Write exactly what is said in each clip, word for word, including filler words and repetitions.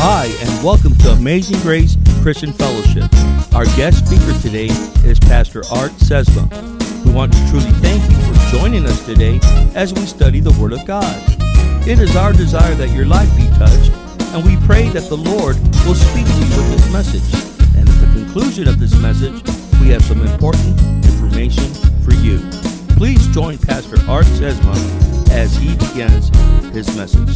Hi, and welcome to Amazing Grace Christian Fellowship. Our guest speaker today is Pastor Art Sesma. We want to truly thank you for joining us today as we study the Word of God. It is our desire that your life be touched, and we pray that the Lord will speak to you with this message. And at the conclusion of this message, we have some important information for you. Please join Pastor Art Sesma as he begins his message.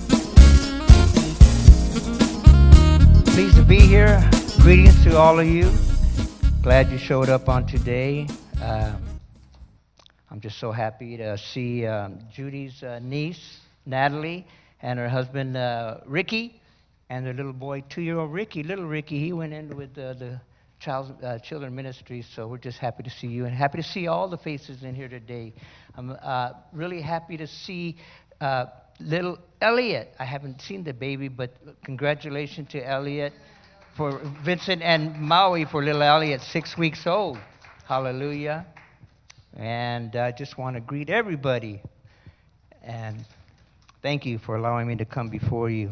Pleased to be here. Greetings to all of you. Glad you showed up on today. Uh, I'm just so happy to see um, Judy's uh, niece, Natalie, and her husband, uh, Ricky, and their little boy, two-year-old Ricky. Little Ricky, he went in with uh, the child, uh, children ministry, so we're just happy to see you and happy to see all the faces in here today. I'm uh, really happy to see uh, little Elliot. I haven't seen the baby, but congratulations to Elliot, for Vincent and Maui for little Elliot, six weeks old. Hallelujah. And I just want to greet everybody. And thank you for allowing me to come before you.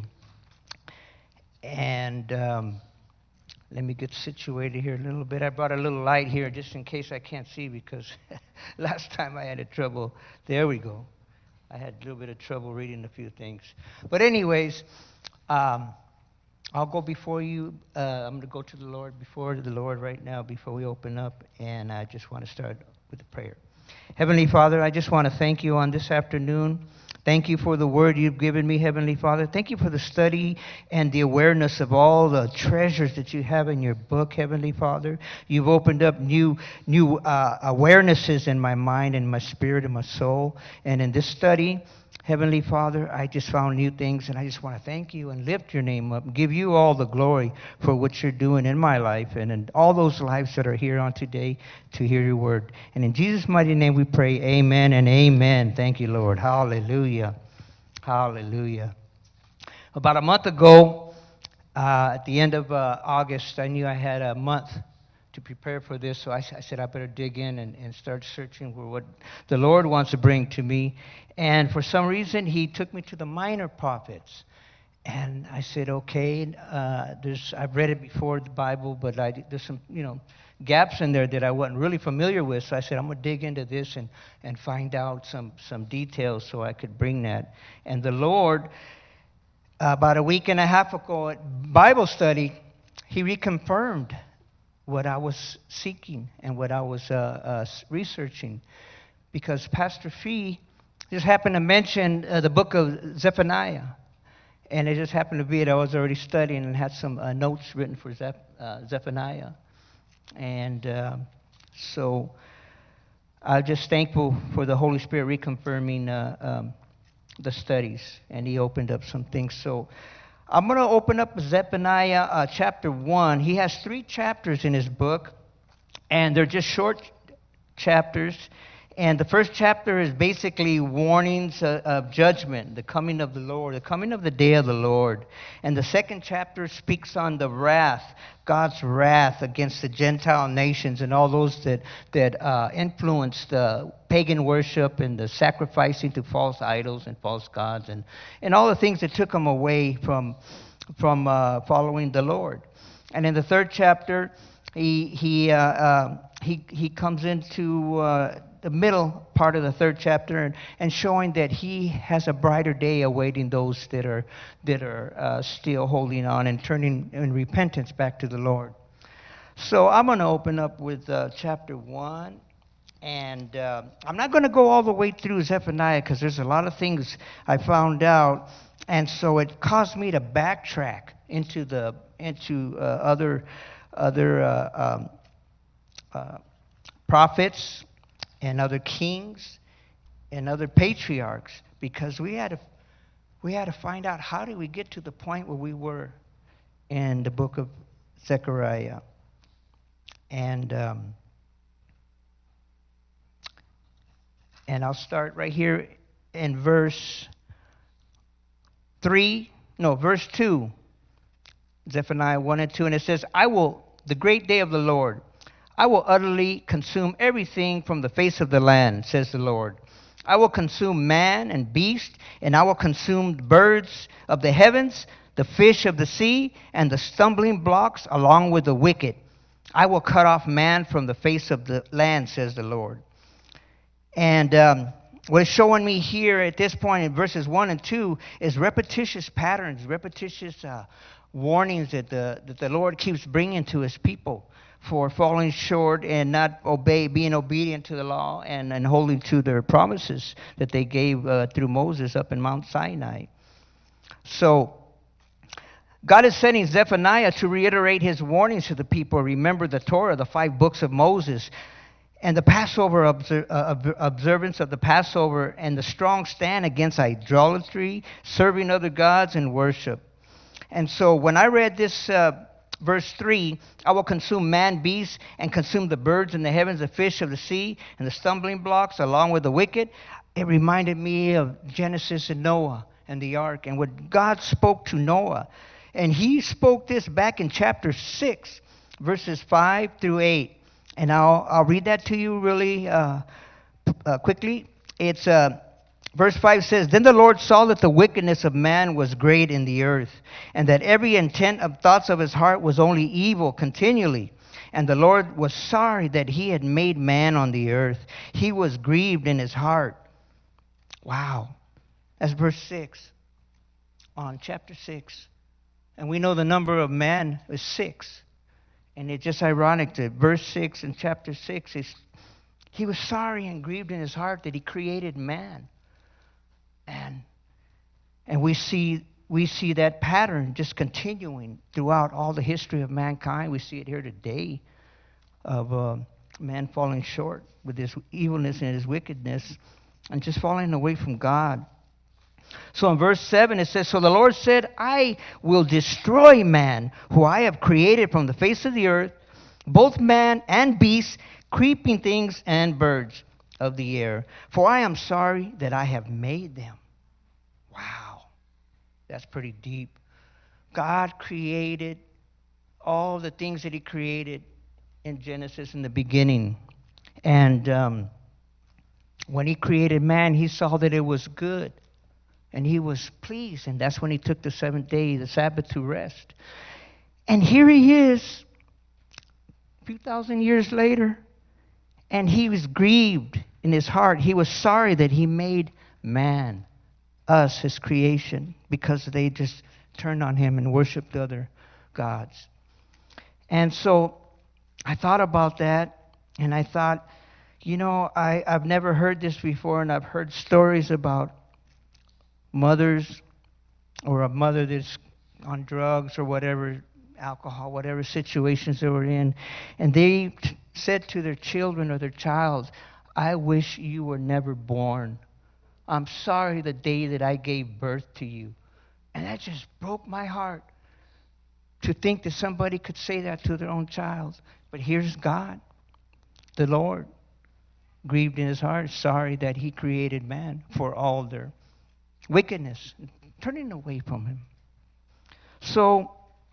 And um, let me get situated here a little bit. I brought a little light here just in case I can't see, because last time I had a trouble. There we go. I had a little bit of trouble reading a few things. But anyways, um, I'll go before you. Uh, I'm going to go to the Lord, before the Lord right now, before we open up. And I just want to start with a prayer. Heavenly Father, I just want to thank you on this afternoon. Thank you for the word you've given me, Heavenly Father. Thank you for the study and the awareness of all the treasures that you have in your book, Heavenly Father. You've opened up new new uh, awarenesses in my mind and my spirit and my soul. And in this study, Heavenly Father, I just found new things, and I just want to thank you and lift your name up and give you all the glory for what you're doing in my life and in all those lives that are here on today to hear your word. And in Jesus' mighty name we pray, amen and amen. Thank you, Lord. Hallelujah. Hallelujah. About a month ago, uh, at the end of uh, August, I knew I had a month to prepare for this, so I, I said I better dig in and, and start searching for what the Lord wants to bring to me. And for some reason, he took me to the minor prophets. And I said, okay, uh, there's I've read it before, the Bible, but I, there's some, you know, gaps in there that I wasn't really familiar with. So I said, I'm going to dig into this and, and find out some, some details so I could bring that. And the Lord, uh, about a week and a half ago at Bible study, he reconfirmed what I was seeking and what I was uh, uh, researching. Because Pastor Fee just happened to mention uh, the book of Zephaniah. And it just happened to be that I was already studying and had some uh, notes written for Zeph- uh, Zephaniah. And uh, so I'm just thankful for the Holy Spirit reconfirming uh, um, the studies. And he opened up some things. So I'm going to open up Zephaniah uh, chapter one. He has three chapters in his book. And they're just short chapters. And the first chapter is basically warnings uh, of judgment, the coming of the Lord, the coming of the day of the Lord. And the second chapter speaks on the wrath, God's wrath against the Gentile nations and all those that, that uh, influenced the pagan worship and the sacrificing to false idols and false gods and, and all the things that took them away from, from uh, following the Lord. And in the third chapter, he, he, uh, uh, he, he comes into Uh, the middle part of the third chapter and, and showing that he has a brighter day awaiting those that are that are uh, still holding on and turning in repentance back to the Lord. So I'm going to open up with uh, chapter one, and uh, I'm not going to go all the way through Zephaniah because there's a lot of things I found out, and so it caused me to backtrack into the into uh, other other uh, um, uh, prophets and other kings and other patriarchs, because we had to we had to find out how did we get to the point where we were in the book of Zechariah. And um, and I'll start right here in verse three, no, verse two, Zephaniah one and two, and it says, I will, the great day of the Lord, I will utterly consume everything from the face of the land, says the Lord. I will consume man and beast, and I will consume birds of the heavens, the fish of the sea, and the stumbling blocks, along with the wicked. I will cut off man from the face of the land, says the Lord. And um, what it's showing me here at this point in verses one and two is repetitious patterns, repetitious uh, warnings that the, that the Lord keeps bringing to His people for falling short and not obey, being obedient to the law and, and holding to their promises that they gave uh, through Moses up in Mount Sinai. So God is sending Zephaniah to reiterate His warnings to the people. Remember the Torah, the five books of Moses, and the Passover obser- uh, observance of the Passover, and the strong stand against idolatry, serving other gods, and worship. And so when I read this uh, verse three, I will consume man, beast, and consume the birds in the heavens, the fish of the sea, and the stumbling blocks, along with the wicked. It reminded me of Genesis and Noah and the ark, and what God spoke to Noah. And He spoke this back in chapter six, verses five through eight. And I'll, I'll read that to you really uh, uh, quickly. It's uh, verse five says, Then the Lord saw that the wickedness of man was great in the earth, and that every intent of thoughts of his heart was only evil continually. And the Lord was sorry that He had made man on the earth. He was grieved in His heart. Wow. That's verse six on chapter six. And we know the number of man is six. And it's just ironic that verse six in chapter six is, He was sorry and grieved in His heart that He created man. And and we see we see that pattern just continuing throughout all the history of mankind. We see it here today of uh, man falling short with his evilness and his wickedness and just falling away from God. So in verse seven it says, So the Lord said, I will destroy man, who I have created from the face of the earth, both man and beast, creeping things and birds of the air. For I am sorry that I have made them. Wow. That's pretty deep. God created all the things that He created in Genesis in the beginning. And um, when He created man, He saw that it was good. And He was pleased, and that's when He took the seventh day, the Sabbath, to rest. And here He is, a few thousand years later, and He was grieved in His heart. He was sorry that He made man, us, His creation, because they just turned on Him and worshiped other gods. And so I thought about that, and I thought, you know, I, I've never heard this before, and I've heard stories about mothers, or a mother that's on drugs or whatever, alcohol, whatever situations they were in, and they t- said to their children or their child, I wish you were never born. I'm sorry the day that I gave birth to you. And that just broke my heart to think that somebody could say that to their own child. But here's God, the Lord, grieved in His heart, sorry that He created man for all their wickedness, turning away from Him. So,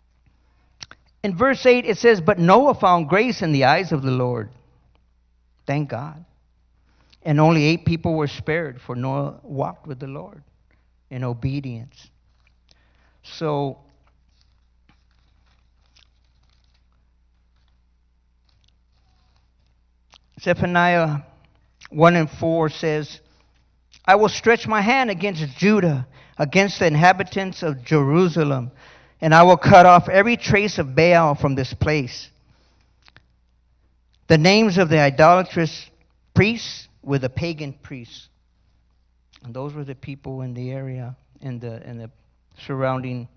in verse eight it says, But Noah found grace in the eyes of the Lord. Thank God. And only eight people were spared, for Noah walked with the Lord in obedience. So, Zephaniah one and four says, I will stretch my hand against Judah, against the inhabitants of Jerusalem, and I will cut off every trace of Baal from this place. The names of the idolatrous priests with the pagan priests. And those were the people in the area, in the in the surrounding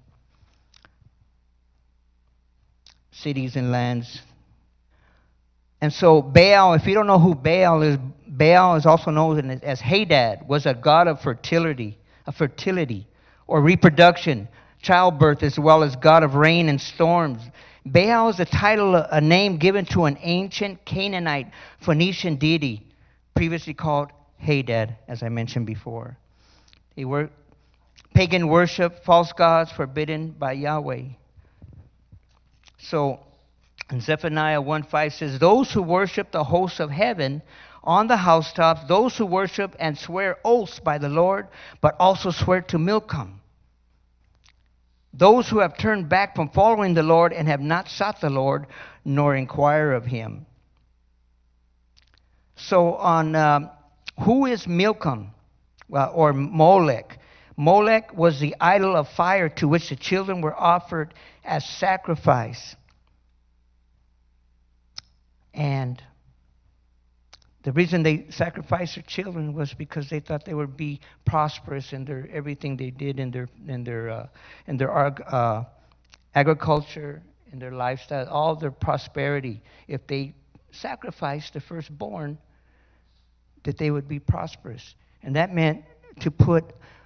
cities and lands. And so Baal, if you don't know who Baal is, Baal is also known as Hadad, was a god of fertility, of fertility or reproduction, childbirth, as well as god of rain and storms. Baal is a title, a name given to an ancient Canaanite Phoenician deity, previously called Hadad, as I mentioned before. They were pagan worship, false gods forbidden by Yahweh. So, and Zephaniah one five says, Those who worship the hosts of heaven on the housetops, those who worship and swear oaths by the Lord, but also swear to Milcom. those who have turned back from following the Lord and have not sought the Lord, nor inquire of him. So on um, who is Milcom, well, or Molech? Molech was the idol of fire to which the children were offered as sacrifice. And the reason they sacrificed their children was because they thought they would be prosperous in their everything they did in their in their uh, in their uh, agriculture, in their lifestyle, all their prosperity. If they sacrificed the firstborn, that they would be prosperous, and that meant to put.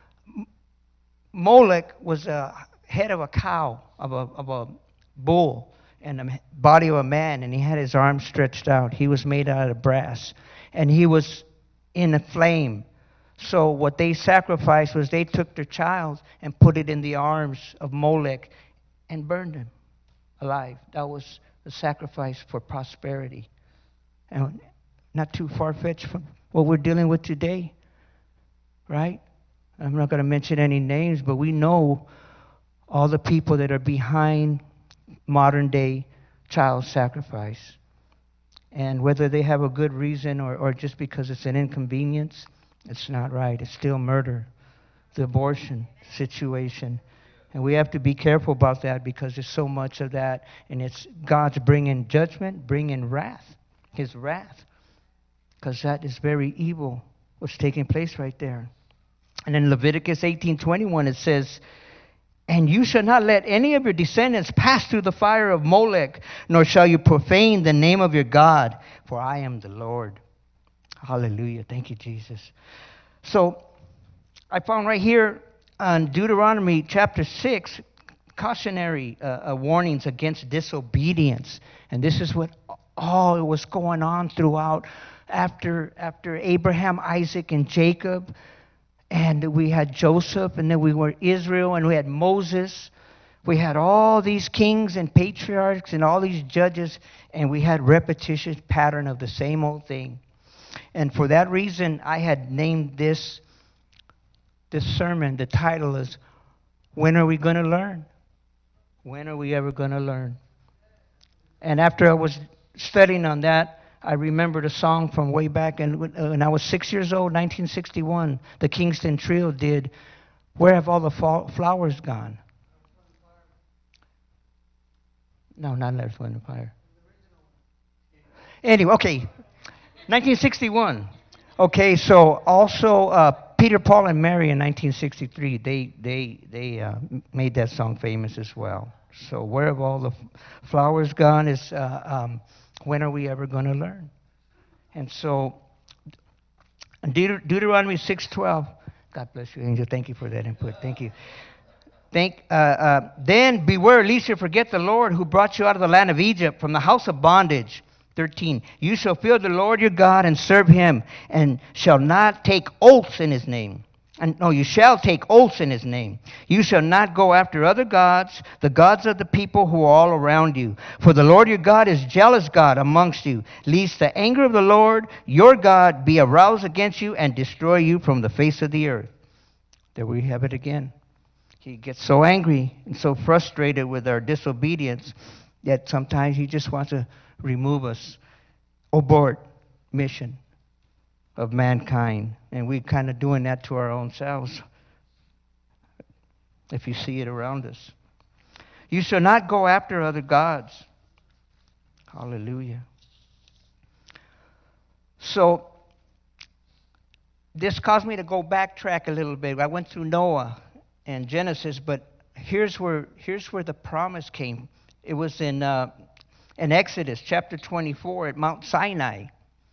Molech was a head of a cow, of a of a bull, and the body of a man, and he had his arms stretched out. He was made out of brass, and he was in a flame. So what they sacrificed was they took their child and put it in the arms of Molech and burned him alive. That was the sacrifice for prosperity. And not too far-fetched from what we're dealing with today, right? I'm not going to mention any names, but we know all the people that are behind modern-day child sacrifice. And whether they have a good reason or, or just because it's an inconvenience, it's not right. It's still murder, the abortion situation. And we have to be careful about that because there's so much of that. And it's God's bringing judgment, bringing wrath, his wrath. Because that is very evil, what's taking place right there. And in Leviticus eighteen twenty-one it says, and you shall not let any of your descendants pass through the fire of Molech, nor shall you profane the name of your God, for I am the Lord. Hallelujah. Thank you, Jesus. So I found right here on Deuteronomy chapter six, cautionary uh, uh, warnings against disobedience. And this is what all was going on throughout after, after Abraham, Isaac, and Jacob. And we had Joseph, and then we were Israel, and we had Moses. We had all these kings and patriarchs and all these judges, and we had repetitious pattern of the same old thing. And for that reason, I had named this, this sermon, the title is, When Are We Going to Learn? When are we ever going to learn? And after I was studying on that, I remembered a song from way back, and when I was six years old, nineteen sixty-one, the Kingston Trio did, Where Have All the Flowers Gone? No, not Earth, Wind, and Fire. Anyway, okay, nineteen sixty-one. Okay, so also uh, Peter, Paul, and Mary in nineteen sixty-three, they they they uh, made that song famous as well. So Where Have All the Flowers Gone is... Uh, um, When are we ever going to learn? And so, Deut- Deuteronomy six twelve. God bless you, Angel. Thank you for that input. Thank you. Thank. Uh, uh, then beware, lest you forget the Lord who brought you out of the land of Egypt, from the house of bondage. thirteen. You shall fear the Lord your God and serve him, and shall not take oaths in his name. And no, you shall take oaths in his name. You shall not go after other gods, the gods of the people who are all around you. For the Lord your God is jealous God amongst you, lest the anger of the Lord your God be aroused against you and destroy you from the face of the earth. There we have it again. He gets so angry and so frustrated with our disobedience that sometimes he just wants to remove us. Abort mission of mankind. And we're kind of doing that to our own selves, if you see it around us. You shall not go after other gods. Hallelujah. So, this caused me to go backtrack a little bit. I went through Noah and Genesis, but here's where here's where the promise came. It was in uh, in Exodus chapter twenty-four at Mount Sinai.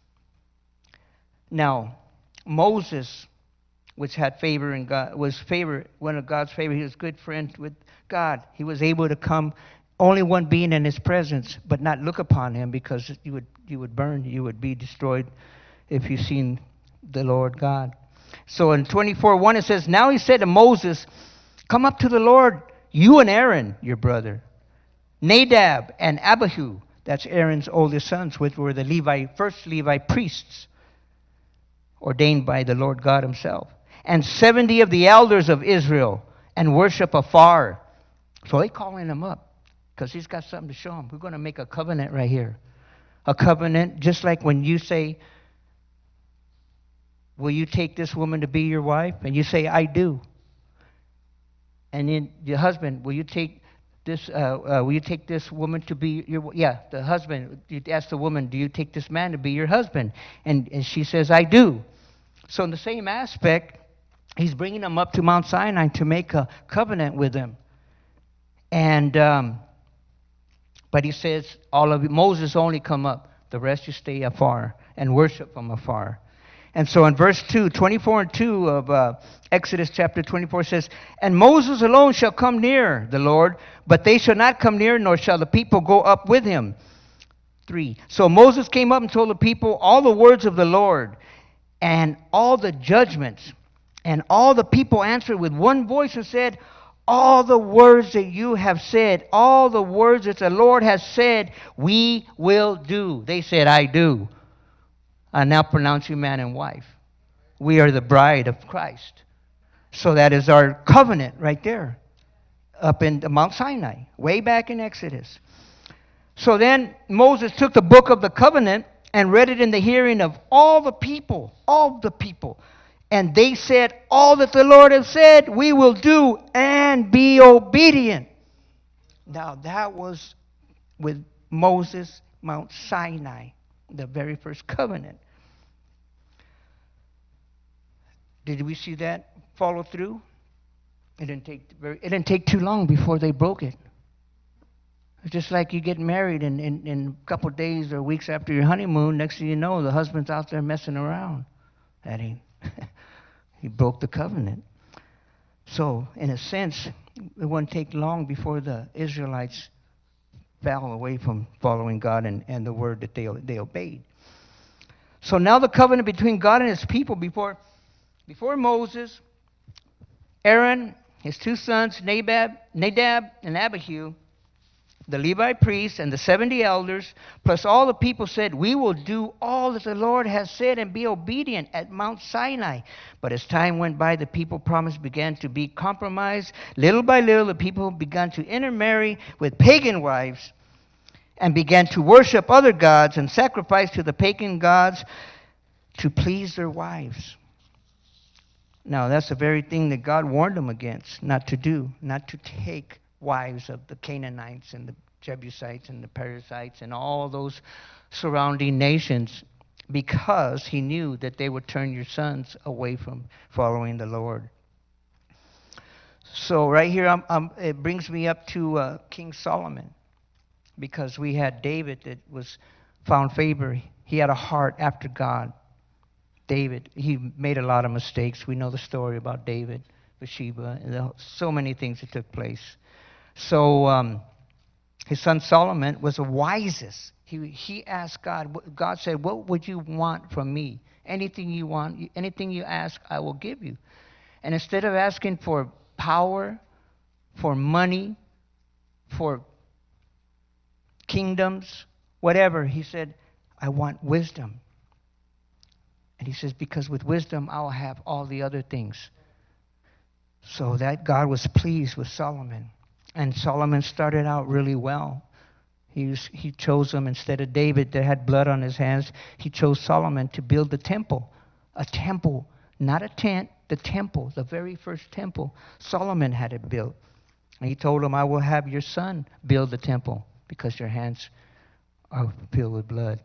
Now, Moses, which had favor in God, was favor one of God's favor. He was good friend with God. He was able to come, only one being in his presence, but not look upon him, because you would you would burn, you would be destroyed if you seen the Lord God. So in twenty-four one it says, now he said to Moses, come up to the Lord, you and Aaron, your brother, Nadab and Abihu, that's Aaron's oldest sons, which were the Levi, first Levi priests, ordained by the Lord God himself, and seventy of the elders of Israel, and worship afar. So they calling him up because he's got something to show him. We're going to make a covenant right here. A covenant, just like when you say, will you take this woman to be your wife? And you say, I do. And then your husband, will you take this? Uh, uh, will you take this woman to be your? Yeah, the husband. You ask the woman, do you take this man to be your husband? And and she says, I do. So in the same aspect, he's bringing them up to Mount Sinai to make a covenant with them. And um, but he says, all of you, Moses only come up. The rest you stay afar and worship from afar. And so in verse two, twenty-four and two of uh, Exodus chapter twenty-four says, and Moses alone shall come near the Lord, but they shall not come near, nor shall the people go up with him. Three. So Moses came up and told the people all the words of the Lord and all the judgments. And all the people answered with one voice and said, all the words that you have said, all the words that the Lord has said, we will do. They said, I do. I now pronounce you man and wife. We are the bride of Christ. So that is our covenant right there, up in Mount Sinai, way back in Exodus. So then Moses took the book of the covenant and read it in the hearing of all the people, all the people. And they said, all that the Lord has said, we will do and be obedient. Now that was with Moses, Mount Sinai. The very first covenant. Did we see that follow through? It didn't take very, it didn't take too long before they broke it. It's just like you get married and in, in a couple of days or weeks after your honeymoon, next thing you know, the husband's out there messing around. That ain't he broke the covenant. So in a sense, it wouldn't take long before the Israelites fell away from following God and, and the word that they, they obeyed. So now the covenant between God and his people before, before Moses, Aaron, his two sons, Nadab, Nadab and Abihu, the Levi priests and the seventy elders, plus all the people said, we will do all that the Lord has said and be obedient at Mount Sinai. But as time went by, the people promise began to be compromised. Little by little, the people began to intermarry with pagan wives and began to worship other gods and sacrifice to the pagan gods to please their wives. Now, that's the very thing that God warned them against, not to do, not to take wives of the Canaanites and the Jebusites and the Perizzites and all those surrounding nations, because he knew that they would turn your sons away from following the Lord. So right here, I'm, I'm, it brings me up to uh, King Solomon, because we had David that was found favor. He had a heart after God. David, he made a lot of mistakes. We know the story about David, Bathsheba, and the, so many things that took place. So um, his son Solomon was the wisest. He he asked God. God said, "What would you want from me? Anything you want, anything you ask, I will give you." And instead of asking for power, for money, for kingdoms, whatever, he said, "I want wisdom." And he says, because with wisdom, I'll have all the other things. So that God was pleased with Solomon. And Solomon started out really well. He, was, he chose him instead of David that had blood on his hands. He chose Solomon to build the temple. A temple, not a tent, the temple, the very first temple. Solomon had it built. And he told him, I will have your son build the temple because your hands are filled with blood.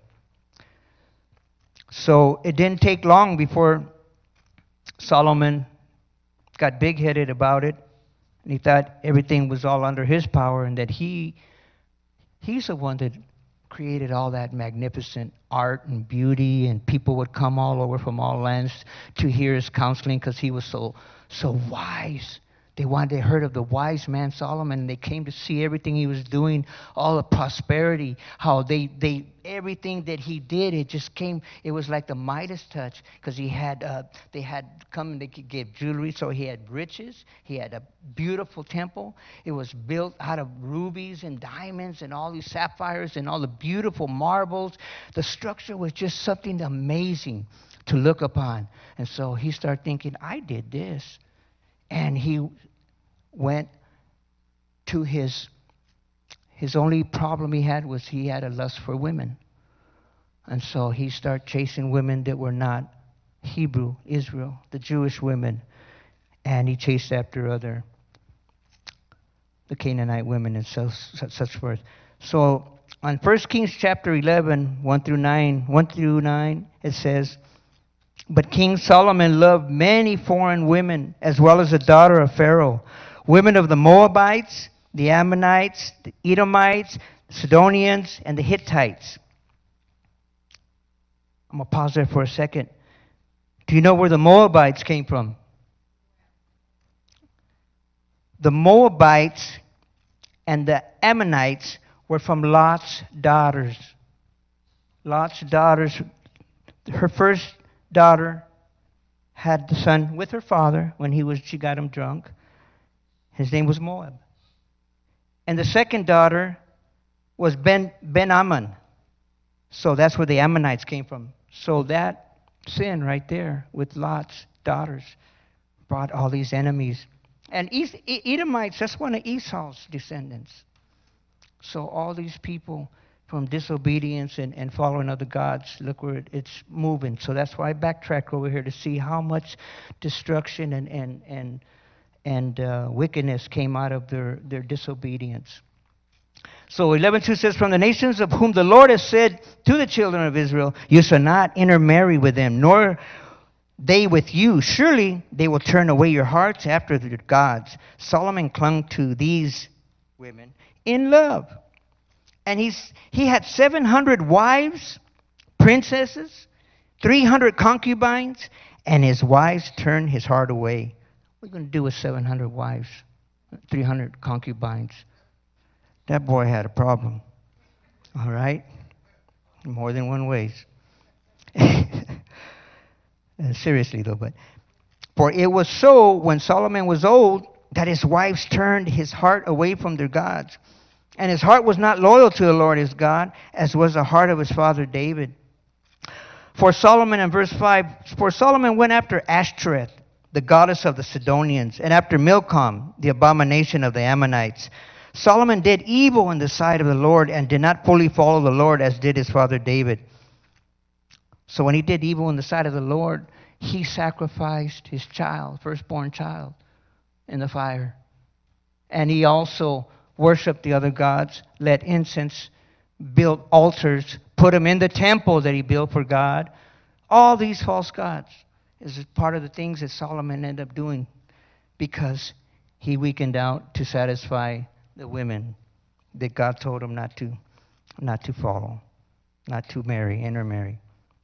So it didn't take long before Solomon got big-headed about it. And he thought everything was all under his power and that he he's the one that created all that magnificent art and beauty, and people would come all over from all lands to hear his counseling because he was so so wise. They wanted, they heard of the wise man Solomon, and they came to see everything he was doing, all the prosperity, how they, they everything that he did, it just came, it was like the Midas touch, because he had, uh, they had come and they could give jewelry, so he had riches, he had a beautiful temple, it was built out of rubies and diamonds and all these sapphires and all the beautiful marbles. The structure was just something amazing to look upon. And so he started thinking, I did this. And he went to his, his only problem he had was he had a lust for women. And so he started chasing women that were not Hebrew, Israel, the Jewish women. And he chased after other, the Canaanite women and so, such, such forth. So on First Kings chapter eleven, one through nine, one through nine, it says, "But King Solomon loved many foreign women, as well as the daughter of Pharaoh, women of the Moabites, the Ammonites, the Edomites, the Sidonians, and the Hittites." I'm going to pause there for a second. Do you know where the Moabites came from? The Moabites and the Ammonites were from Lot's daughters. Lot's daughters, her first daughter had the son with her father when he was she got him drunk. His name was Moab. And the second daughter was Ben Ben Ammon. So that's where the Ammonites came from. So that sin right there with Lot's daughters brought all these enemies. And Edomites, that's one of Esau's descendants. So all these people from disobedience and, and following other gods, look where it, it's moving. So that's why I backtrack over here to see how much destruction and and and, and uh, wickedness came out of their, their disobedience. So eleven two says, "From the nations of whom the Lord has said to the children of Israel, you shall not intermarry with them, nor they with you. Surely they will turn away your hearts after their gods." Solomon clung to these women in love. And he's, he had seven hundred wives, princesses, three hundred concubines, and his wives turned his heart away. What are you going to do with seven hundred wives, three hundred concubines? That boy had a problem. All right? More than one ways. Seriously, though, but for it was so when Solomon was old that his wives turned his heart away from their gods. And his heart was not loyal to the Lord his God, as was the heart of his father David. For Solomon, in verse five, for Solomon went after Ashtoreth, the goddess of the Sidonians, and after Milcom, the abomination of the Ammonites. Solomon did evil in the sight of the Lord and did not fully follow the Lord as did his father David. So when he did evil in the sight of the Lord, he sacrificed his child, firstborn child, in the fire. And he also worshiped the other gods, lit incense, built altars, put them in the temple that he built for God. All these false gods is part of the things that Solomon ended up doing because he weakened out to satisfy the women that God told him not to, not to follow, not to marry, intermarry.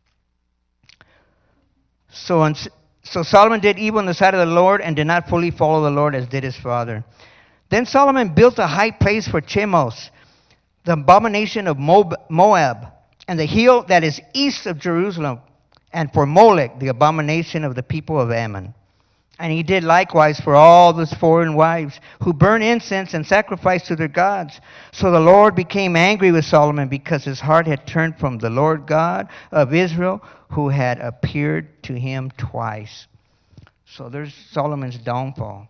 So, on, so Solomon did evil in the sight of the Lord and did not fully follow the Lord as did his father. Then Solomon built a high place for Chemosh, the abomination of Moab, and the hill that is east of Jerusalem, and for Molech, the abomination of the people of Ammon. And he did likewise for all those foreign wives who burn incense and sacrifice to their gods. So the Lord became angry with Solomon because his heart had turned from the Lord God of Israel, who had appeared to him twice. So there's Solomon's downfall.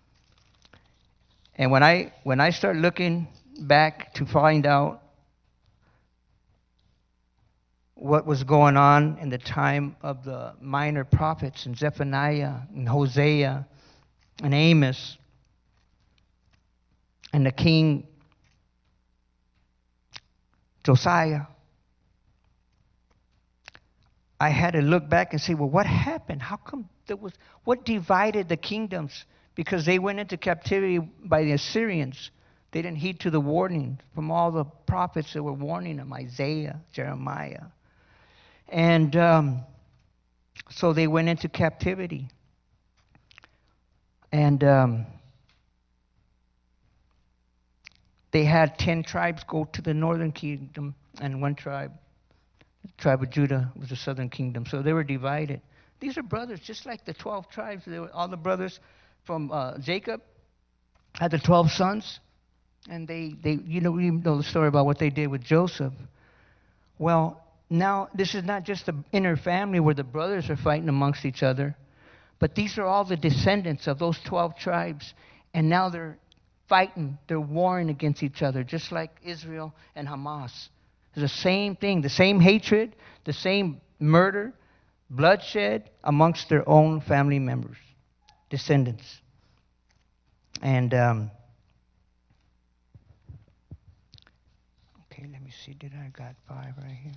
And when I when I start looking back to find out what was going on in the time of the minor prophets and Zephaniah and Hosea and Amos and the king Josiah, I had to look back and say, well, what happened? How come there was, what divided the kingdoms? Because they went into captivity by the Assyrians. They didn't heed to the warning from all the prophets that were warning them, Isaiah, Jeremiah. And um, so they went into captivity. And um, they had ten tribes go to the northern kingdom, and one tribe, the tribe of Judah, was the southern kingdom. So they were divided. These are brothers, just like the twelve tribes. They were all the brothers from uh, Jacob had the twelve sons. And they, they, you know, you know the story about what they did with Joseph. Well, now, this is not just the inner family where the brothers are fighting amongst each other, but these are all the descendants of those twelve tribes, and now they're fighting. They're warring against each other, just like Israel and Hamas. It's the same thing, the same hatred, the same murder, bloodshed amongst their own family members, descendants. And, um, okay, let me see, did I got five right here?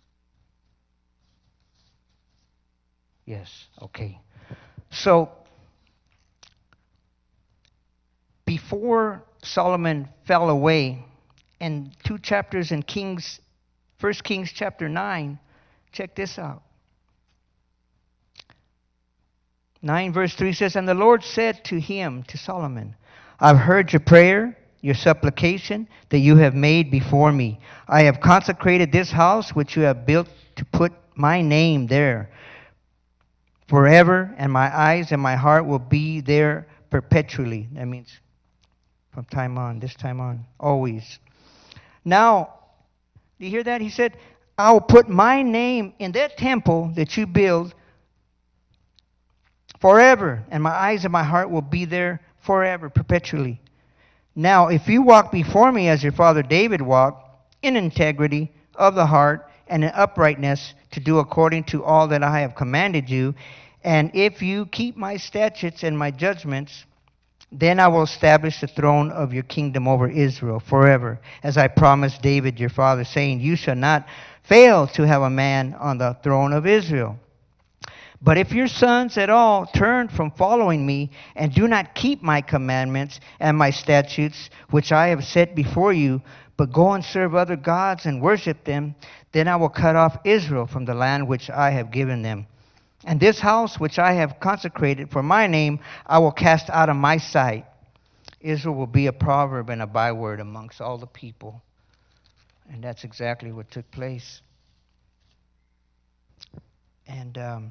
Yes, okay. So, before Solomon fell away, and two chapters in Kings, First Kings chapter nine, check this out. nine verse three says, "And the Lord said to him," to Solomon, "I've heard your prayer, your supplication that you have made before me. I have consecrated this house which you have built to put my name there forever, and my eyes and my heart will be there perpetually." That means from time on, this time on, always. Now, do you hear that? He said, I will put my name in that temple that you build forever, and my eyes and my heart will be there forever, perpetually. Now, if you walk before me as your father David walked, in integrity of the heart and in uprightness, to do according to all that I have commanded you, and if you keep my statutes and my judgments, then I will establish the throne of your kingdom over Israel forever, as I promised David your father, saying, you shall not fail to have a man on the throne of Israel. But if your sons at all turn from following me and do not keep my commandments and my statutes, which I have set before you, but go and serve other gods and worship them, then I will cut off Israel from the land which I have given them. And this house which I have consecrated for my name, I will cast out of my sight. Israel will be a proverb and a byword amongst all the people. And that's exactly what took place. And um,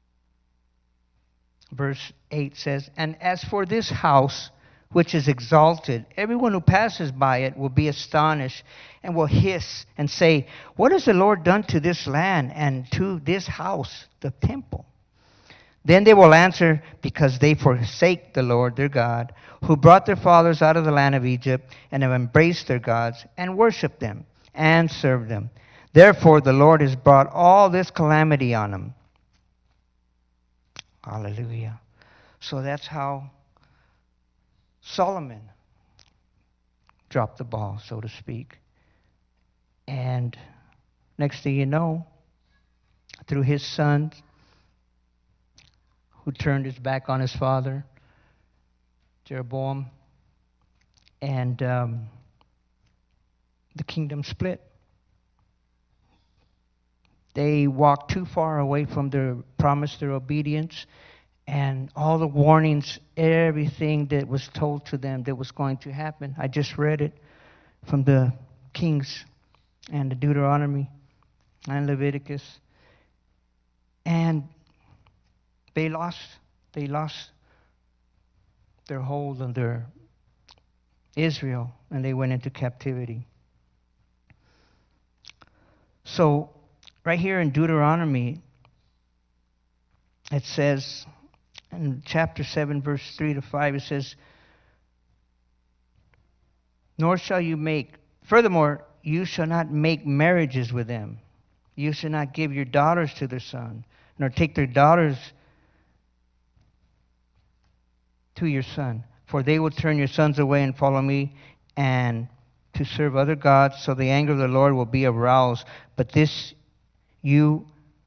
verse eight says, and as for this house which is exalted, everyone who passes by it will be astonished and will hiss and say, what has the Lord done to this land and to this house, the temple? Then they will answer, because they forsake the Lord their God, who brought their fathers out of the land of Egypt, and have embraced their gods, and worshipped them, and served them. Therefore the Lord has brought all this calamity on them. Hallelujah. So that's how Solomon dropped the ball, so to speak. And next thing you know, through his son, who turned his back on his father, Jeroboam, and um, the kingdom split. They walked too far away from their promise, their obedience, and all the warnings, everything that was told to them that was going to happen. I just read it from the Kings and the Deuteronomy and Leviticus. And they lost, they lost their hold on their Israel, and they went into captivity. So, right here in Deuteronomy, it says, in chapter seven, verse three to five, it says, nor shall you make, furthermore, you shall not make marriages with them. You shall not give your daughters to their son, nor take their daughters to your son. For they will turn your sons away and follow me, and to serve other gods, so the anger of the Lord will be aroused. But this you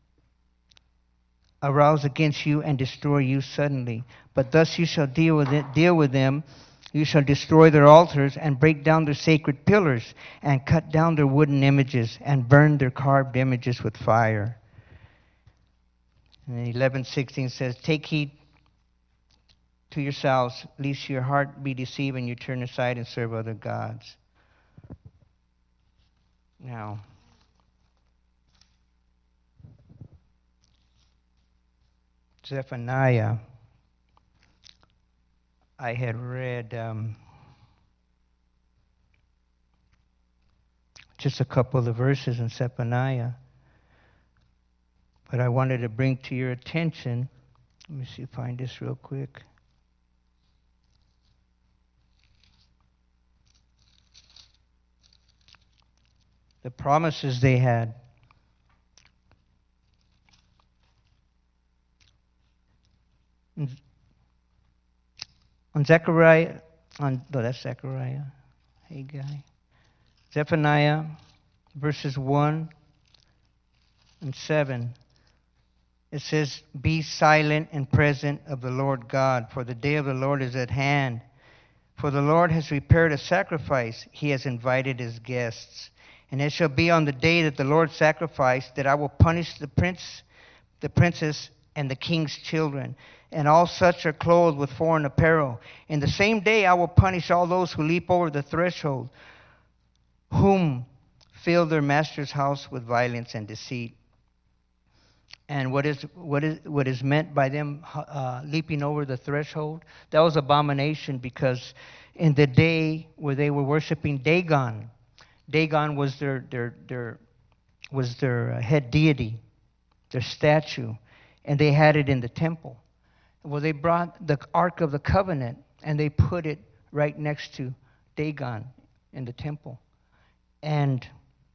arouse against you and destroy you suddenly. But thus you shall deal with it, deal with them. You shall destroy their altars and break down their sacred pillars and cut down their wooden images and burn their carved images with fire. And eleven sixteen says, take heed to yourselves, lest your heart be deceived and you turn aside and serve other gods. Now, Zephaniah, I had read um, just a couple of the verses in Zephaniah, but I wanted to bring to your attention, let me see, find this real quick. the promises they had. On Zechariah, on no, that's Zechariah, Haggai, Zephaniah, verses one and seven. It says, "Be silent and present of the Lord God, for the day of the Lord is at hand. For the Lord has prepared a sacrifice. He has invited his guests. And it shall be on the day that the Lord sacrificed that I will punish the prince, the princess, and the king's children, and all such are clothed with foreign apparel. In the same day I will punish all those who leap over the threshold, whom fill their master's house with violence and deceit." And what is what is what is meant by them uh, leaping over the threshold? That was abomination, because in the day where they were worshiping Dagon, Dagon was their their their was their head deity, their statue, and they had it in the temple. Well, they brought the Ark of the Covenant and they put it right next to Dagon in the temple. And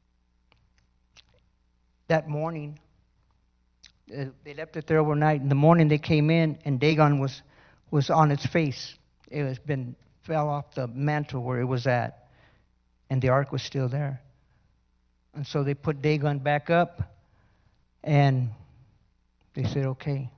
that morning, uh, they left it there overnight. In the morning, they came in and Dagon was was on its face. It has been fell off the mantle where it was at, and the ark was still there. And so they put Dagon back up, and they said, "Okay,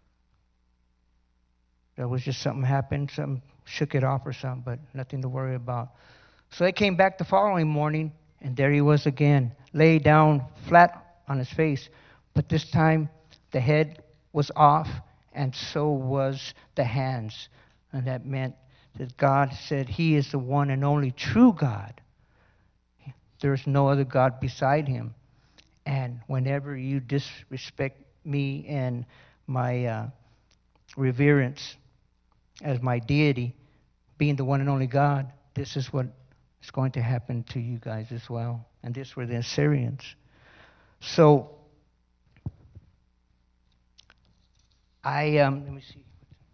that was just something happened, something shook it off or something, but nothing to worry about." So they came back the following morning, and there he was again, laid down flat on his face. But this time, the head was off, and so was the hands. And that meant that God said he is the one and only true God. There is no other God beside him. And whenever you disrespect me and my uh, reverence as my deity, being the one and only God, this is what is going to happen to you guys as well. And this were the Assyrians. So, I, um, let me see.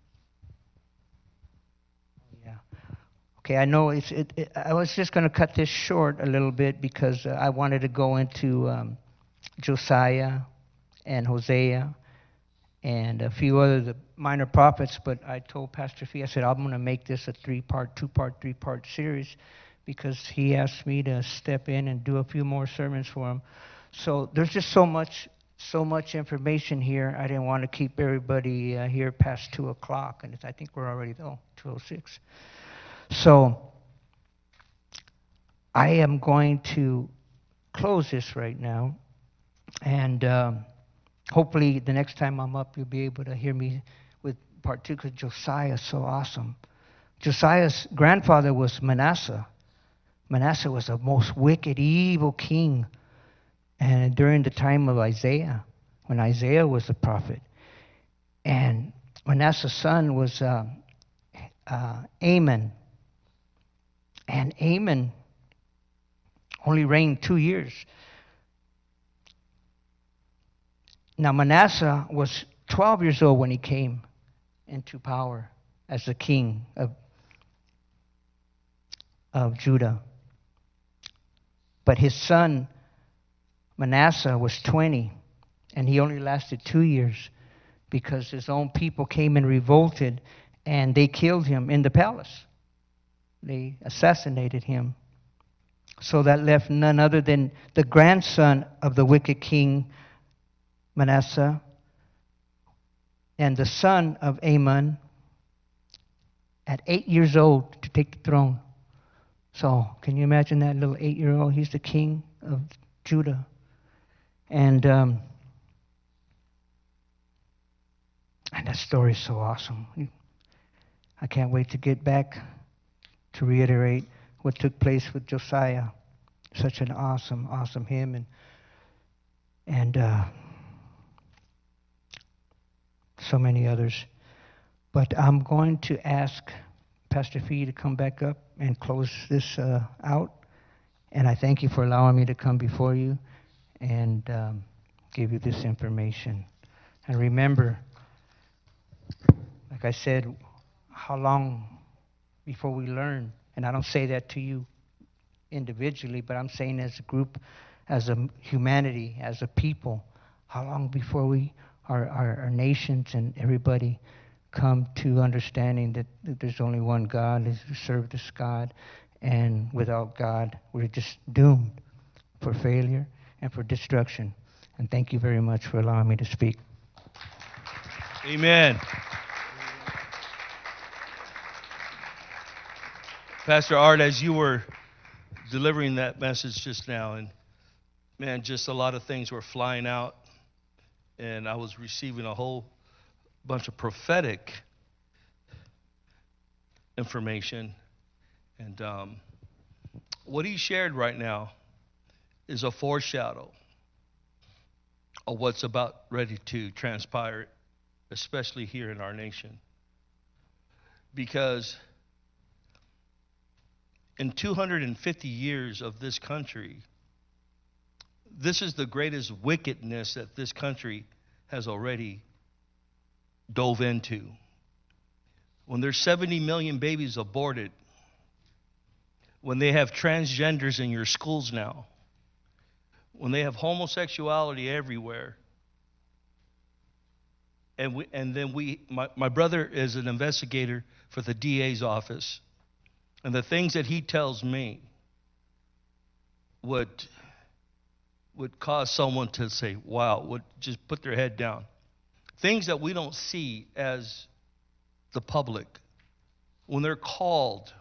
Yeah. Okay, I know it's, it, it I was just going to cut this short a little bit because uh, I wanted to go into um, Josiah and Hosea and a few other the minor prophets, but I told Pastor Fee, I said, I'm going to make this a three-part, two-part, three-part series because he asked me to step in and do a few more sermons for him. So there's just so much so much information here. I didn't want to keep everybody uh, here past two o'clock, and I think we're already, oh, two oh six. So I am going to close this right now, and um, hopefully the next time I'm up, you'll be able to hear me with part two, because Josiah is so awesome. Josiah's grandfather was Manasseh. Manasseh was the most wicked, evil king. And during the time of Isaiah, when Isaiah was the prophet. And Manasseh's son was uh, uh, Amon. And Amon only reigned two years. Now Manasseh was twelve years old when he came into power as the king of, of Judah. But his son Manasseh was twenty, and he only lasted two years because his own people came and revolted, and they killed him in the palace. They assassinated him. So that left none other than the grandson of the wicked king Manasseh and the son of Amon at eight years old to take the throne. So can you imagine that little eight-year-old? He's the king of Judah. And um, and that story is so awesome. I can't wait to get back to reiterate what took place with Josiah. Such an awesome, awesome hymn, and and uh, so many others. But I'm going to ask Pastor Fee to come back up and close this uh, out. And I thank you for allowing me to come before you and um, give you this information. And remember, like I said, how long before we learn? And I don't say that to you individually, but I'm saying as a group, as a humanity, as a people, how long before we, our, our, our nations and everybody come to understanding that, that there's only one God, is to serve this God, and without God, we're just doomed for failure and for destruction. And thank you very much for allowing me to speak. Amen. Pastor Art, as you were delivering that message just now, and man, just a lot of things were flying out, and I was receiving a whole bunch of prophetic information. And um, what he shared right now is a foreshadow of what's about ready to transpire, especially here in our nation. Because in two hundred fifty years of this country, this is the greatest wickedness that this country has already dove into. When there's seventy million babies aborted, when they have transgenders in your schools now, when they have homosexuality everywhere, and we, and then we, my, my brother is an investigator for the D A's office, and the things that he tells me would would cause someone to say, wow, would just put their head down. Things that we don't see as the public, when they're called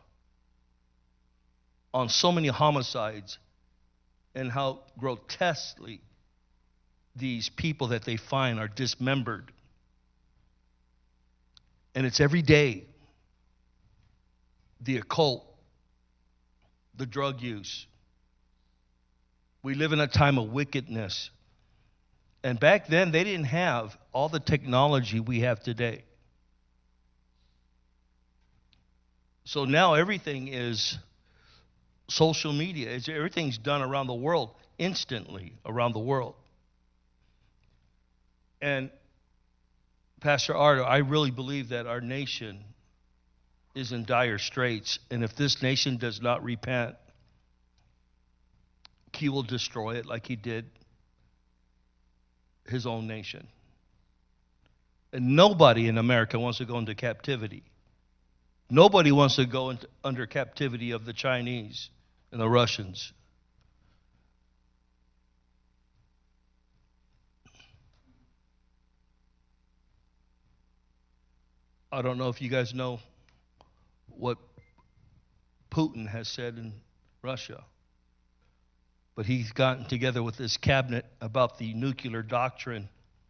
on so many homicides, and how grotesquely these people that they find are dismembered. And it's every day. The occult, the drug use. We live in a time of wickedness. And back then, they didn't have all the technology we have today. So now everything is social media. It's, everything's done around the world, instantly around the world. And Pastor Art, I really believe that our nation is in dire straits. And if this nation does not repent, he will destroy it like he did his own nation. And nobody in America wants to go into captivity. Nobody wants to go into, under captivity of the Chinese and the Russians. I don't know if you guys know what Putin has said in Russia, but he's gotten together with his cabinet about the nuclear doctrine,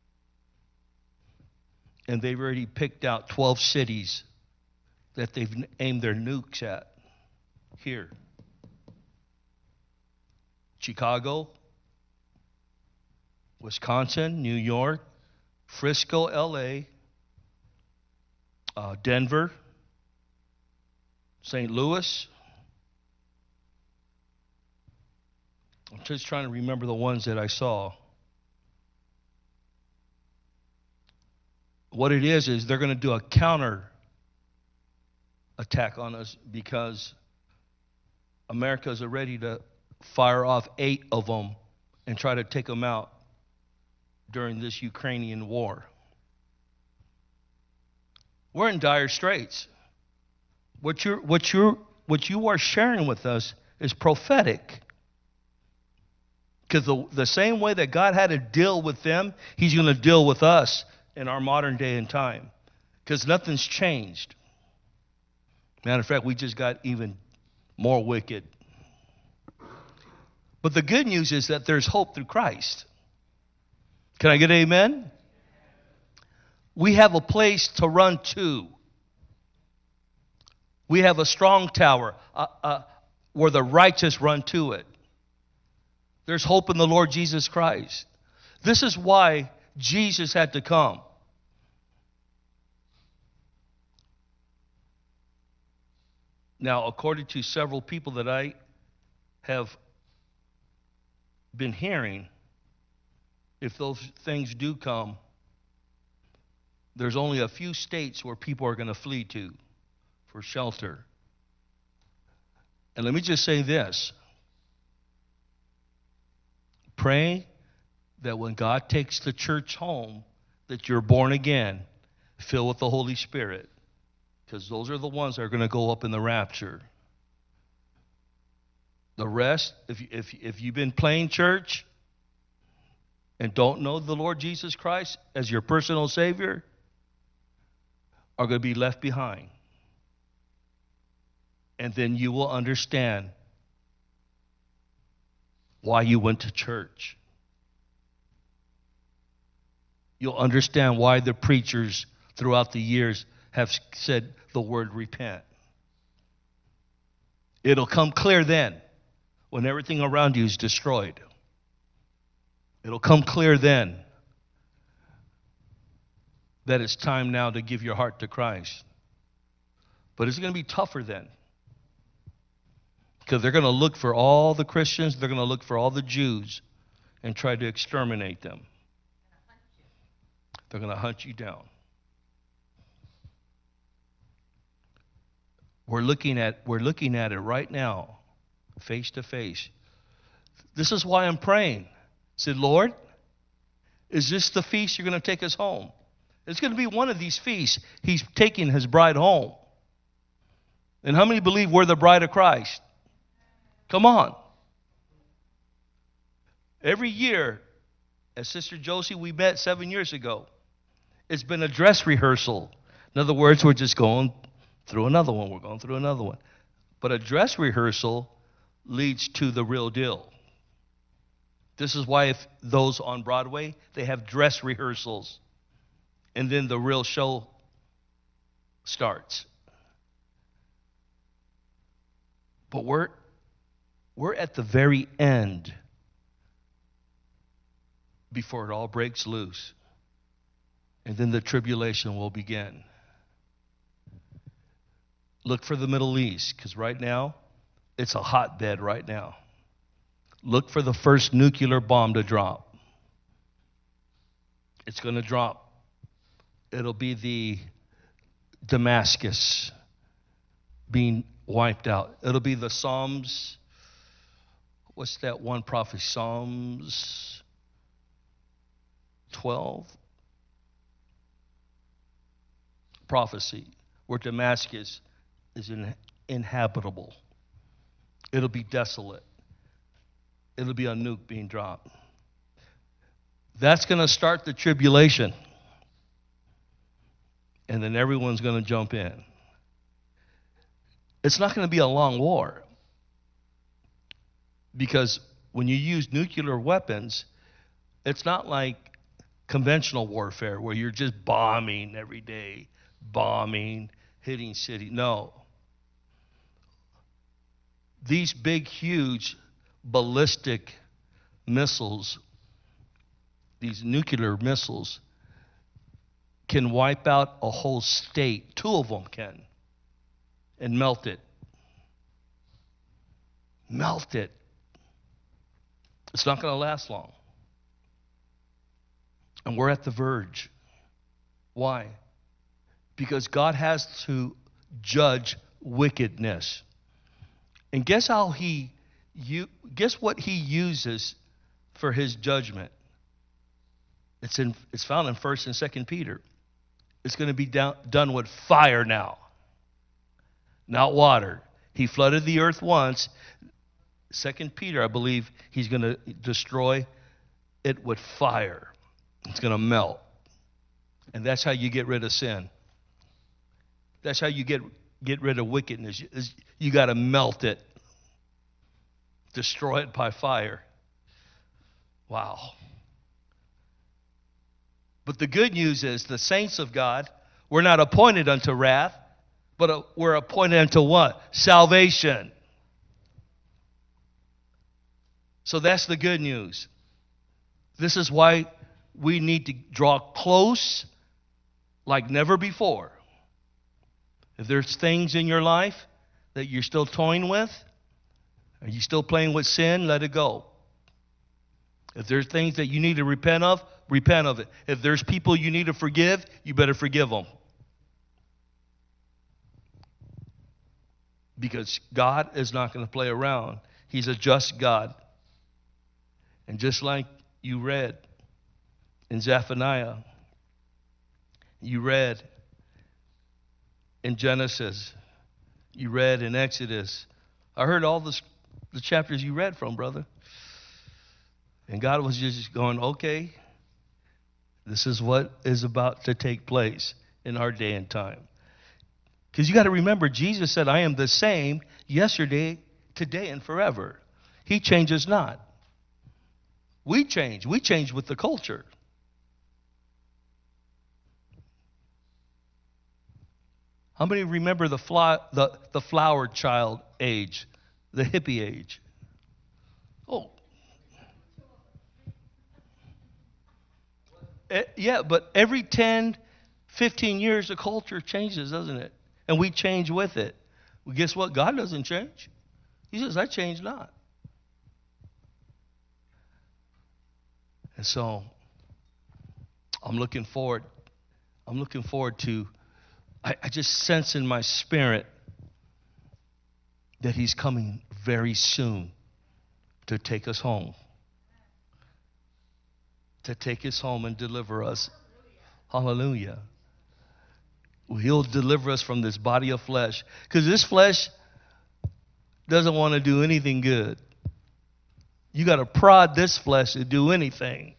and they've already picked out twelve cities that they've aimed their nukes at here. Chicago, Wisconsin, New York, Frisco, L A, uh, Denver, Saint Louis. I'm just trying to remember the ones that I saw. What it is, is they're going to do a counter attack on us because America's ready to fire off eight of them and try to take them out during this Ukrainian war. We're in dire straits. What you're, what you're, what you are sharing with us is prophetic. Because the, the same way that God had to deal with them, he's going to deal with us in our modern day and time. Because nothing's changed. Matter of fact, we just got even more wicked. But the good news is that there's hope through Christ. Can I get an amen? We have a place to run to. We have a strong tower uh, uh, where the righteous run to it. There's hope in the Lord Jesus Christ. This is why Jesus had to come. Now, according to several people that I have been hearing, if those things do come, there's only a few states where people are going to flee to for shelter. And let me just say this. Pray that when God takes the church home, that you're born again, filled with the Holy Spirit. Because those are the ones that are going to go up in the rapture. The rest, if, if, if you've been playing church and don't know the Lord Jesus Christ as your personal Savior, are going to be left behind. And then you will understand why you went to church. You'll understand why the preachers throughout the years have said the word repent. It'll come clear then, when everything around you is destroyed. It'll come clear then that it's time now to give your heart to Christ. But it's going to be tougher then. Because they're going to look for all the Christians, they're going to look for all the Jews and try to exterminate them. They're going to hunt you down. We're looking at we're looking at it right now, face to face. This is why I'm praying. I said, Lord, is this the feast you're going to take us home? It's going to be one of these feasts. He's taking his bride home. And how many believe we're the bride of Christ? Come on. Every year, as Sister Josie, we met seven years ago. It's been a dress rehearsal. In other words, we're just going through another one. We're going through another one. But a dress rehearsal leads to the real deal. This is why if those on Broadway, they have dress rehearsals. And then the real show starts. But we're, we're at the very end before it all breaks loose. And then the tribulation will begin. Look for the Middle East, because right now, it's a hotbed right now. Look for the first nuclear bomb to drop. It's going to drop. It'll be the Damascus being wiped out. It'll be the Psalms. What's that one prophet? Psalms twelve? Prophecy, where Damascus is in, inhabitable. It'll be desolate. It'll be a nuke being dropped. That's going to start the tribulation. And then everyone's going to jump in. It's not going to be a long war. Because when you use nuclear weapons, it's not like conventional warfare where you're just bombing every day, bombing, hitting cities. No. These big, huge ballistic missiles, these nuclear missiles, can wipe out a whole state. Two of them can. And melt it. Melt it. It's not going to last long. And we're at the verge. Why? Because God has to judge wickedness. And guess how he you guess what he uses for his judgment? It's in it's found in First and Second Peter. It's going to be down, done with fire now, not water. He flooded the earth once. Second Peter, I believe, he's going to destroy it with fire. It's going to melt. And that's how you get rid of sin. That's how you get, get rid of wickedness. You got to melt it. Destroy it by fire. Wow. But the good news is the saints of God, we're not appointed unto wrath, but we're appointed unto what? Salvation. So that's the good news. This is why we need to draw close like never before. If there's things in your life that you're still toying with, are you still playing with sin? Let it go. If there's things that you need to repent of, repent of it. If there's people you need to forgive, you better forgive them. Because God is not going to play around. He's a just God. And just like you read in Zephaniah, you read in Genesis, you read in Exodus. I heard all the, the chapters you read from, brother. And God was just going, okay, this is what is about to take place in our day and time. Because you got to remember, Jesus said, I am the same yesterday, today, and forever. He changes not. We change. We change with the culture. How many remember the, fly, the, the flower child age, the hippie age? Oh. Eh, yeah, but every ten, fifteen years, the culture changes, doesn't it? And we change with it. Well, guess what? God doesn't change. He says, I change not. And so, I'm looking forward. I'm looking forward to, I, I just sense in my spirit that he's coming very soon to take us home. To take us home and deliver us. Hallelujah. He'll deliver us from this body of flesh. Because this flesh doesn't want to do anything good. You got to prod this flesh to do anything.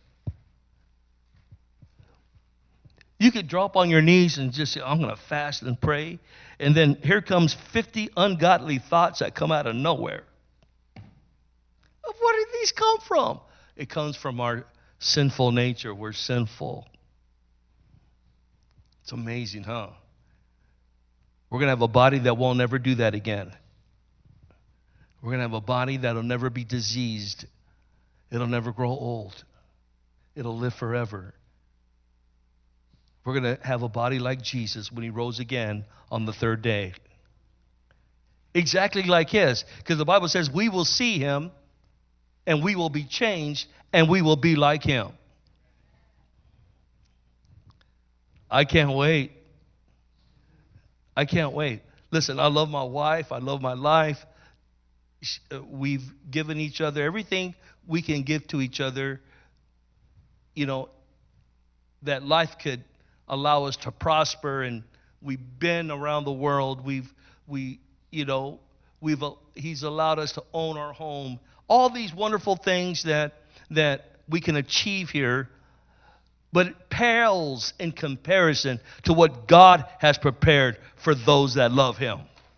You could drop on your knees and just say, I'm going to fast and pray. And then here comes fifty ungodly thoughts that come out of nowhere. Where did these come from? It comes from our sinful nature. We're sinful. It's amazing, huh? We're going to have a body that won't never do that again. We're going to have a body that will never be diseased. It'll never grow old. It'll live forever. We're going to have a body like Jesus when he rose again on the third day. Exactly like his. Because the Bible says we will see him and we will be changed and we will be like him. I can't wait. I can't wait. Listen, I love my wife. I love my life. We've given each other everything we can give to each other, you know, that life could allow us to prosper. And we've been around the world. We've, we, you know, we've, he's allowed us to own our home. All these wonderful things that, that we can achieve here. But it pales in comparison to what God has prepared for those that love him.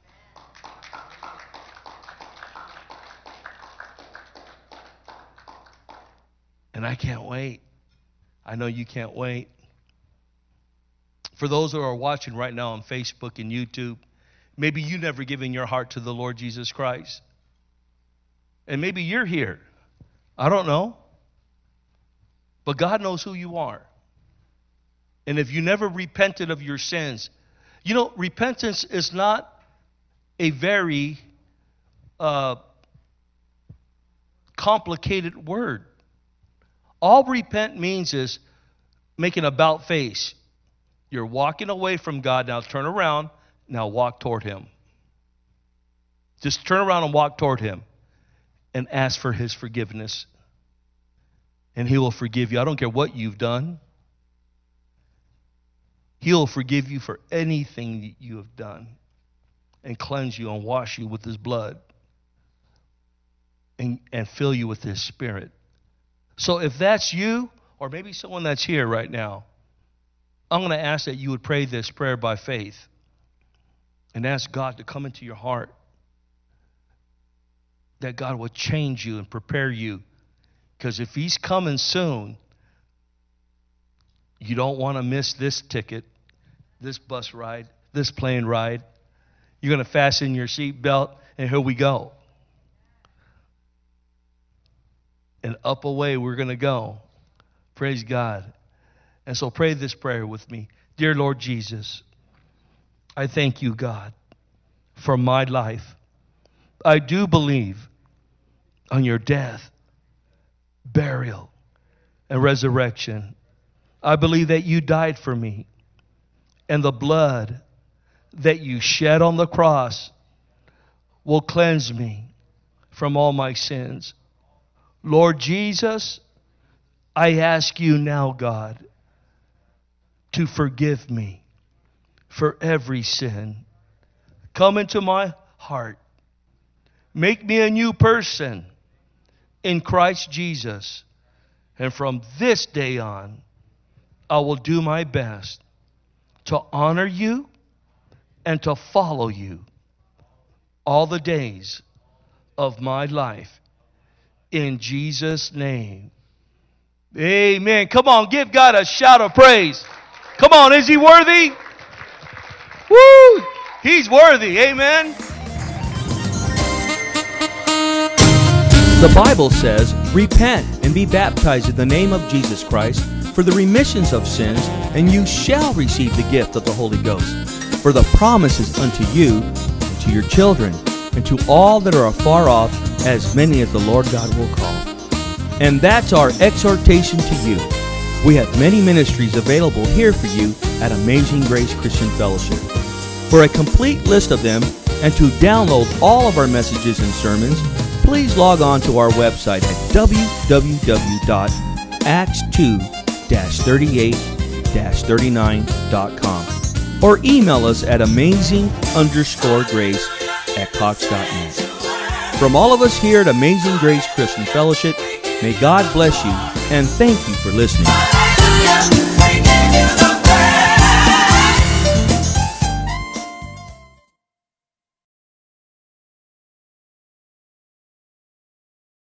And I can't wait. I know you can't wait. For those who are watching right now on Facebook and YouTube, maybe you never given your heart to the Lord Jesus Christ. And maybe you're here. I don't know. But God knows who you are. And if you never repented of your sins, you know, repentance is not a very uh, complicated word. All repent means is make an about face. You're walking away from God. Now turn around. Now walk toward him. Just turn around and walk toward him and ask for his forgiveness. And he will forgive you. I don't care what you've done. He'll forgive you for anything that you have done and cleanse you and wash you with his blood and, and fill you with his spirit. So if that's you, or maybe someone that's here right now, I'm going to ask that you would pray this prayer by faith and ask God to come into your heart, that God will change you and prepare you. Because if he's coming soon, you don't want to miss this ticket, this bus ride, this plane ride. You're going to fasten your seatbelt, and here we go. And up away we're going to go. Praise God. And so pray this prayer with me. Dear Lord Jesus, I thank you, God, for my life. I do believe on your death, burial, and resurrection. I believe that you died for me, and the blood that you shed on the cross will cleanse me from all my sins. Lord Jesus, I ask you now, God, to forgive me for every sin. Come into my heart. Make me a new person in Christ Jesus. And from this day on, I will do my best to honor you and to follow you all the days of my life. In Jesus' name. Amen. Come on, give God a shout of praise. Come on, is he worthy? Woo! He's worthy. Amen. The Bible says, repent and be baptized in the name of Jesus Christ for the remissions of sins, and you shall receive the gift of the Holy Ghost. For the promise is unto you, and to your children, and to all that are afar off, as many as the Lord God will call. And that's our exhortation to you. We have many ministries available here for you at Amazing Grace Christian Fellowship. For a complete list of them and to download all of our messages and sermons, please log on to our website at w w w dot acts two dash thirty-eight dash thirty-nine dot com or email us at amazing underscore grace at cox dot net. From all of us here at Amazing Grace Christian Fellowship, may God bless you and thank you for listening.